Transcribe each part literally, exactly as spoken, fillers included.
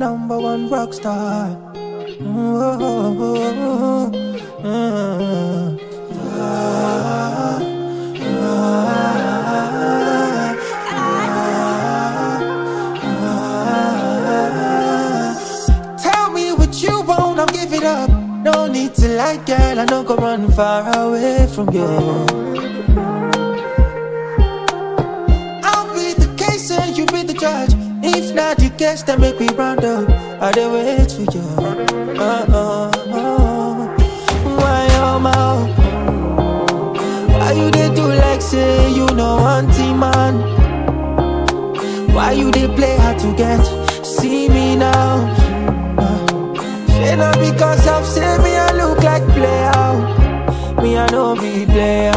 number one rock star. Oh, oh, oh, oh, oh. Ah, ah, ah. Tell me what you want, I'll give it up. No need to lie, girl, I don't go run far away from you. I'll be the case and you be the judge. If not the case, then make me round up. I dey wait for you. Uh-uh, uh. Why oh my? Why you dey do like say you know auntie man? Why you dey play hard to get? See me now. Uh, not because I've seen me I look like player. Me I don't be player.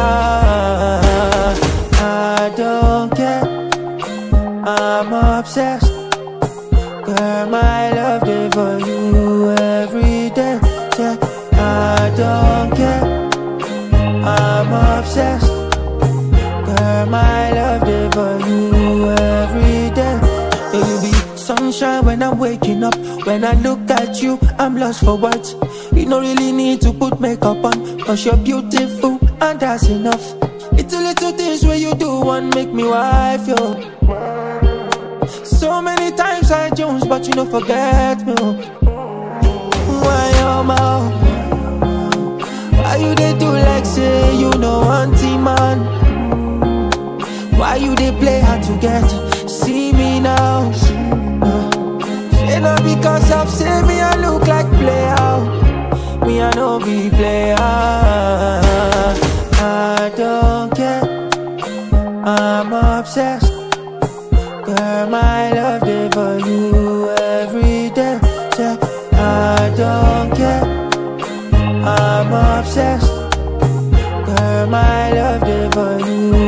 I don't care. I'm obsessed. Girl, my love day for you every day. Yeah, I don't care. I'm obsessed. Girl, my love day for you every day. Yeah, you be sunshine when I'm waking up. When I look at you, I'm lost for words. You don't really need to put makeup on, cause you're beautiful and that's enough. Little little things where you do want make me wife, yo. So many times I jones, but you don't forget me. Why oh my? Why you they do like say you know auntie man? Why you they play hard to get? See me now. Uh, not because I've seen me I look like player. Me I don't be player. I don't care. I'm obsessed. Girl, my love day for you every day. Yeah, I don't care. I'm obsessed. Girl, my love day for you